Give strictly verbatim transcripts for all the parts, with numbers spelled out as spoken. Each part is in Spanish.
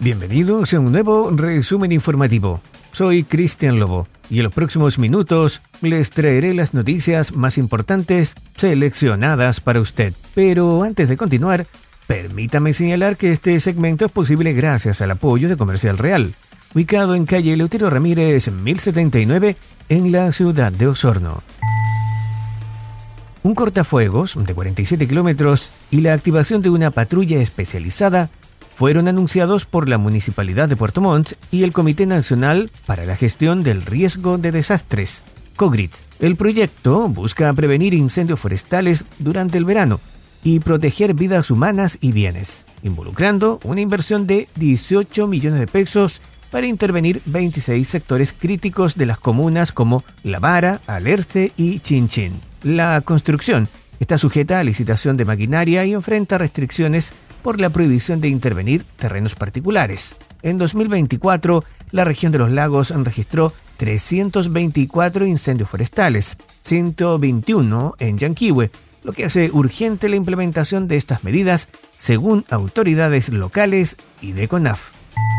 Bienvenidos a un nuevo resumen informativo. Soy Cristian Lobo y en los próximos minutos les traeré las noticias más importantes seleccionadas para usted. Pero antes de continuar, permítame señalar que este segmento es posible gracias al apoyo de Comercial Real, ubicado en calle Eleuterio Ramírez mil setenta y nueve en la ciudad de Osorno. Un cortafuegos de cuarenta y siete kilómetros y la activación de una patrulla especializada fueron anunciados por la Municipalidad de Puerto Montt y el Comité Nacional para la Gestión del Riesgo de Desastres, COGRID. El proyecto busca prevenir incendios forestales durante el verano y proteger vidas humanas y bienes, involucrando una inversión de dieciocho millones de pesos para intervenir veintiséis sectores críticos de las comunas como La Vara, Alerce y Chinchín. La construcción está sujeta a licitación de maquinaria y enfrenta restricciones por la prohibición de intervenir terrenos particulares. En dos mil veinticuatro, la región de los lagos registró trescientos veinticuatro incendios forestales, ciento veintiuno en Yanquihue, lo que hace urgente la implementación de estas medidas, según autoridades locales y de CONAF.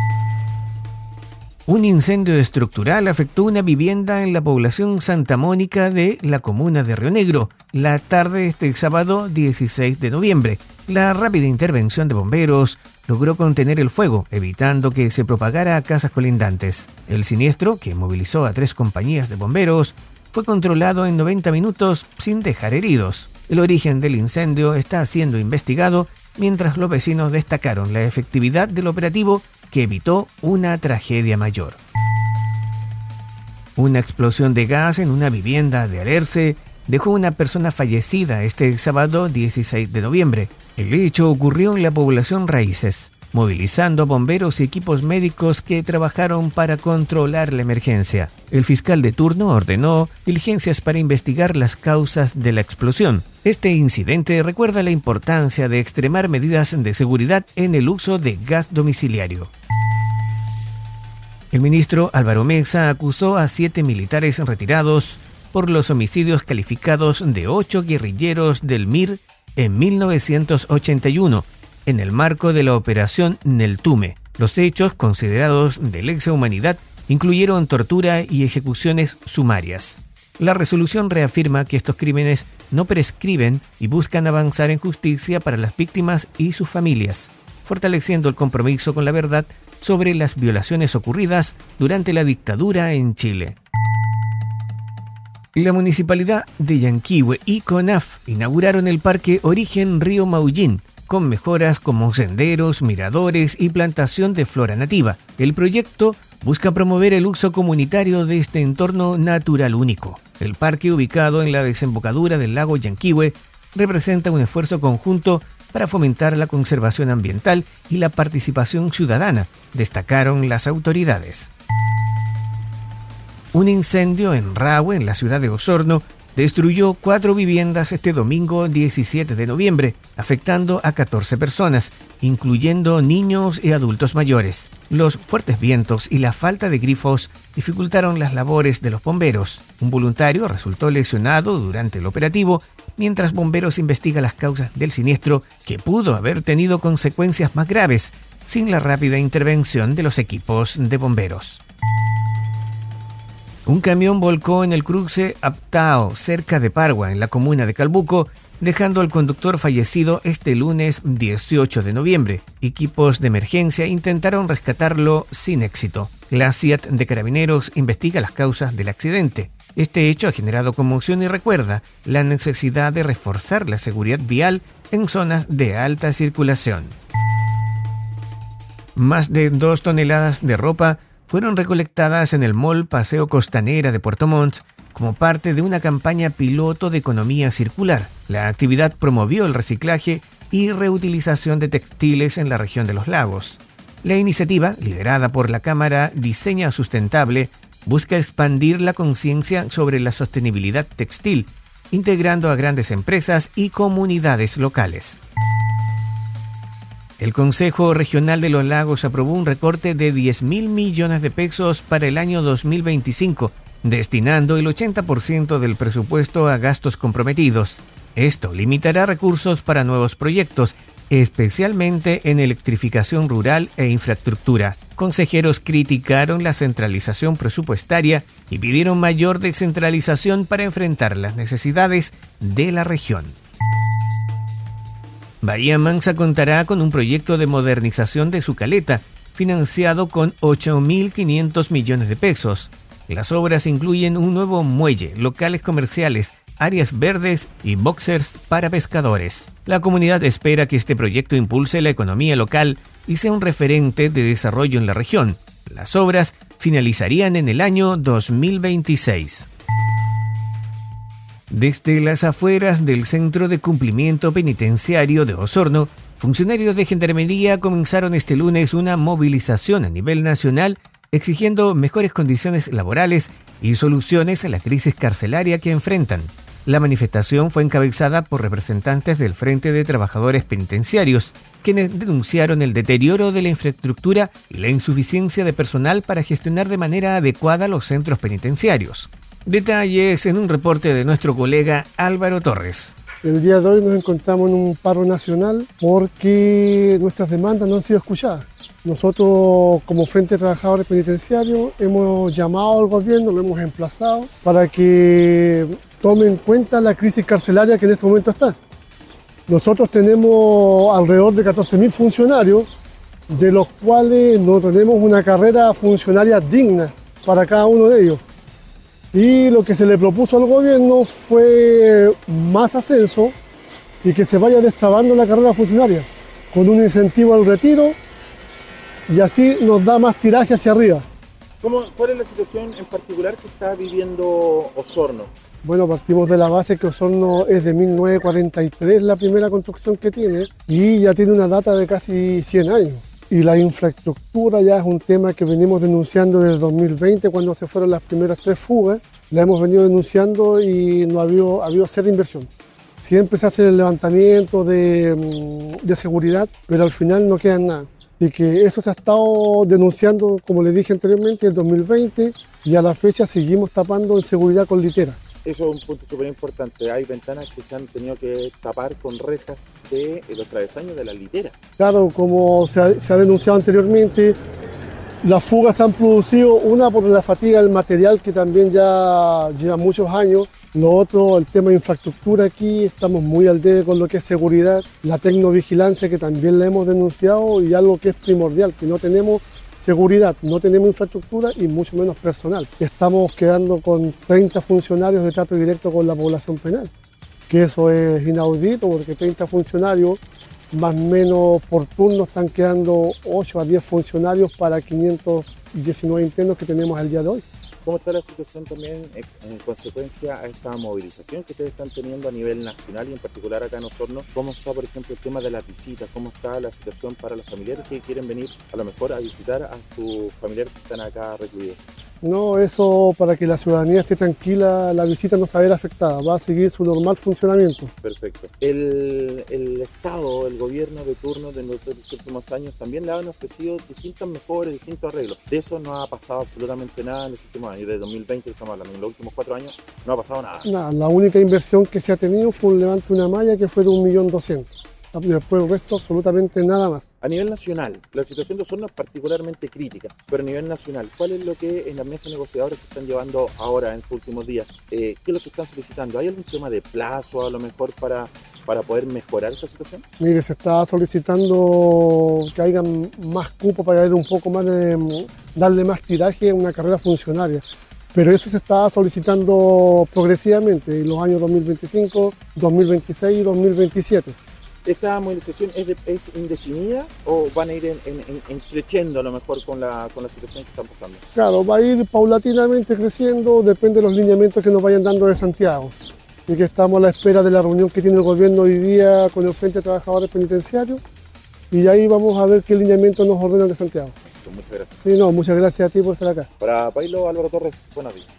Un incendio estructural afectó una vivienda en la población Santa Mónica de la comuna de Río Negro, la tarde de este sábado dieciséis de noviembre. La rápida intervención de bomberos logró contener el fuego, evitando que se propagara a casas colindantes. El siniestro, que movilizó a tres compañías de bomberos, fue controlado en noventa minutos sin dejar heridos. El origen del incendio está siendo investigado, mientras los vecinos destacaron la efectividad del operativo que evitó una tragedia mayor. Una explosión de gas en una vivienda de Alerce dejó una persona fallecida este sábado dieciséis de noviembre. El hecho ocurrió en la población Raíces, movilizando bomberos y equipos médicos que trabajaron para controlar la emergencia. El fiscal de turno ordenó diligencias para investigar las causas de la explosión. Este incidente recuerda la importancia de extremar medidas de seguridad en el uso de gas domiciliario. El ministro Álvaro Mesa acusó a siete militares retirados por los homicidios calificados de ocho guerrilleros del M I R en mil novecientos ochenta y uno, en el marco de la operación Neltume. Los hechos, considerados de lesa humanidad, incluyeron tortura y ejecuciones sumarias. La resolución reafirma que estos crímenes no prescriben y buscan avanzar en justicia para las víctimas y sus familias, fortaleciendo el compromiso con la verdad sobre las violaciones ocurridas durante la dictadura en Chile. La Municipalidad de Yanquihue y CONAF inauguraron el Parque Origen Río Maullín, con mejoras como senderos, miradores y plantación de flora nativa. El proyecto busca promover el uso comunitario de este entorno natural único. El parque, ubicado en la desembocadura del lago Yanquihue, representa un esfuerzo conjunto para fomentar la conservación ambiental y la participación ciudadana, destacaron las autoridades. Un incendio en Rahue, en la ciudad de Osorno, destruyó cuatro viviendas este domingo diecisiete de noviembre, afectando a catorce personas, incluyendo niños y adultos mayores. Los fuertes vientos y la falta de grifos dificultaron las labores de los bomberos. Un voluntario resultó lesionado durante el operativo, mientras bomberos investigan las causas del siniestro, que pudo haber tenido consecuencias más graves sin la rápida intervención de los equipos de bomberos. Un camión volcó en el cruce Aptao, cerca de Pargua, en la comuna de Calbuco, dejando al conductor fallecido este lunes dieciocho de noviembre. Equipos de emergencia intentaron rescatarlo sin éxito. La C I A T de Carabineros investiga las causas del accidente. Este hecho ha generado conmoción y recuerda la necesidad de reforzar la seguridad vial en zonas de alta circulación. Más de dos toneladas de ropa fueron recolectadas en el Mall Paseo Costanera de Puerto Montt como parte de una campaña piloto de economía circular. La actividad promovió el reciclaje y reutilización de textiles en la región de los lagos. La iniciativa, liderada por la Cámara Diseña Sustentable, busca expandir la conciencia sobre la sostenibilidad textil, integrando a grandes empresas y comunidades locales. El Consejo Regional de los Lagos aprobó un recorte de diez mil millones de pesos para el año dos mil veinticinco, destinando el ochenta por ciento del presupuesto a gastos comprometidos. Esto limitará recursos para nuevos proyectos especialmente en electrificación rural e infraestructura. Consejeros criticaron la centralización presupuestaria y pidieron mayor descentralización para enfrentar las necesidades de la región. Bahía Mansa contará con un proyecto de modernización de su caleta, financiado con ocho mil quinientos millones de pesos. Las obras incluyen un nuevo muelle, locales comerciales, áreas verdes y boxers para pescadores. La comunidad espera que este proyecto impulse la economía local y sea un referente de desarrollo en la región. Las obras finalizarían en el año dos mil veintiséis. Desde las afueras del Centro de Cumplimiento Penitenciario de Osorno, funcionarios de Gendarmería comenzaron este lunes una movilización a nivel nacional exigiendo mejores condiciones laborales y soluciones a la crisis carcelaria que enfrentan. La manifestación fue encabezada por representantes del Frente de Trabajadores Penitenciarios, quienes denunciaron el deterioro de la infraestructura y la insuficiencia de personal para gestionar de manera adecuada los centros penitenciarios. Detalles en un reporte de nuestro colega Álvaro Torres. El día de hoy nos encontramos en un paro nacional porque nuestras demandas no han sido escuchadas. Nosotros, como Frente de Trabajadores Penitenciarios, hemos llamado al gobierno, lo hemos emplazado para que tome en cuenta la crisis carcelaria que en este momento está. Nosotros tenemos alrededor de catorce mil funcionarios, de los cuales no tenemos una carrera funcionaria digna para cada uno de ellos. Y lo que se le propuso al gobierno fue más ascenso y que se vaya destrabando la carrera funcionaria con un incentivo al retiro y así nos da más tiraje hacia arriba. ¿Cómo, ¿Cuál es la situación en particular que está viviendo Osorno? Bueno, partimos de la base que Osorno es de mil novecientos cuarenta y tres, la primera construcción que tiene, y ya tiene una data de casi cien años. Y la infraestructura ya es un tema que venimos denunciando desde el dos mil veinte, cuando se fueron las primeras tres fugas. La hemos venido denunciando y no ha habido, ha habido cero inversión. Siempre se hace el levantamiento de, de seguridad, pero al final no queda nada. Y que eso se ha estado denunciando, como les dije anteriormente, en el dos mil veinte, y a la fecha seguimos tapando en seguridad con litera. Eso es un punto súper importante. Hay ventanas que se han tenido que tapar con rejas de los travesaños de la litera. Claro, como se ha, se ha denunciado anteriormente, las fugas se han producido, una por la fatiga del material que también ya lleva muchos años. Lo otro, el tema de infraestructura aquí, estamos muy al debe con lo que es seguridad. La tecnovigilancia que también la hemos denunciado y algo que es primordial, que no tenemos seguridad, no tenemos infraestructura y mucho menos personal. Estamos quedando con treinta funcionarios de trato directo con la población penal, que eso es inaudito porque treinta funcionarios, más o menos por turno, están quedando ocho a diez funcionarios para quinientos diecinueve internos que tenemos al día de hoy. ¿Cómo está la situación también en consecuencia a esta movilización que ustedes están teniendo a nivel nacional y en particular acá en Osorno? ¿Cómo está, por ejemplo, el tema de las visitas? ¿Cómo está la situación para los familiares que quieren venir a lo mejor a visitar a sus familiares que están acá recluidos? No, eso para que la ciudadanía esté tranquila, la visita no se va a ver afectada, va a seguir su normal funcionamiento. Perfecto. El, el Estado, el gobierno de turno de los últimos años también le han ofrecido distintas mejoras, distintos arreglos. De eso no ha pasado absolutamente nada en los últimos años. De dos mil veinte estamos hablando, en los últimos cuatro años no ha pasado nada. Nada, la única inversión que se ha tenido fue un levante de una malla que fue de un millón doscientos. Después el resto, absolutamente nada más. A nivel nacional, la situación de Osorno es particularmente crítica, pero a nivel nacional, ¿cuál es lo que en las mesas negociadoras que están llevando ahora en estos últimos días? Eh, ¿Qué es lo que están solicitando? ¿Hay algún tema de plazo a lo mejor para, para poder mejorar esta situación? Mire, se está solicitando que haya más cupo para dar un poco más de, darle más tiraje a una carrera funcionaria. Pero eso se está solicitando progresivamente en los años dos mil veinticinco, dos mil veintiséis y dos mil veintisiete. ¿Esta movilización es, de, es indefinida o van a ir en, en, en creciendo a lo mejor con la, con la situación que están pasando? Claro, va a ir paulatinamente creciendo, depende de los lineamientos que nos vayan dando de Santiago. Y que estamos a la espera de la reunión que tiene el gobierno hoy día con el Frente de Trabajadores Penitenciarios y ahí vamos a ver qué lineamientos nos ordenan de Santiago. Muchas gracias. Sí, no, muchas gracias a ti por estar acá. Para Pailo, Álvaro Torres, buenos días.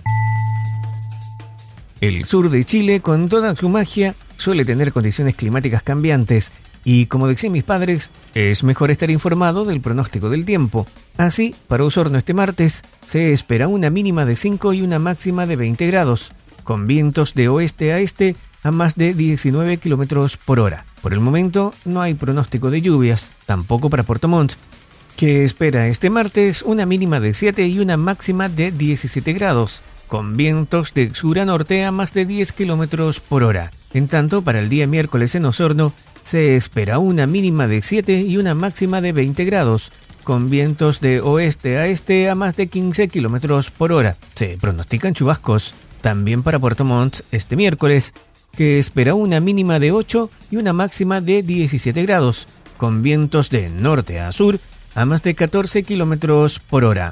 El sur de Chile, con toda su magia, suele tener condiciones climáticas cambiantes y, como decían mis padres, es mejor estar informado del pronóstico del tiempo. Así, para Osorno este martes, se espera una mínima de cinco y una máxima de veinte grados, con vientos de oeste a este a más de diecinueve kilómetros por hora. Por el momento no hay pronóstico de lluvias, tampoco para Puerto Montt, que espera este martes una mínima de siete y una máxima de diecisiete grados, con vientos de sur a norte a más de diez kilómetros por hora. En tanto, para el día miércoles en Osorno se espera una mínima de siete y una máxima de veinte grados, con vientos de oeste a este a más de quince kilómetros por hora. Se pronostican chubascos también para Puerto Montt este miércoles, que espera una mínima de ocho y una máxima de diecisiete grados, con vientos de norte a sur a más de catorce kilómetros por hora.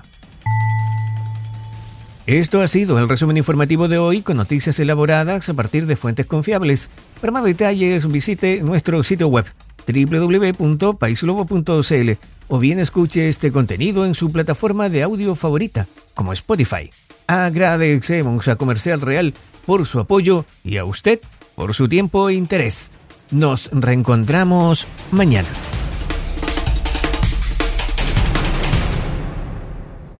Esto ha sido el resumen informativo de hoy con noticias elaboradas a partir de fuentes confiables. Para más detalles visite nuestro sitio web doble u doble u doble u punto país lobo punto c l o bien escuche este contenido en su plataforma de audio favorita, como Spotify. Agradecemos a Comercial Real por su apoyo y a usted por su tiempo e interés. Nos reencontramos mañana.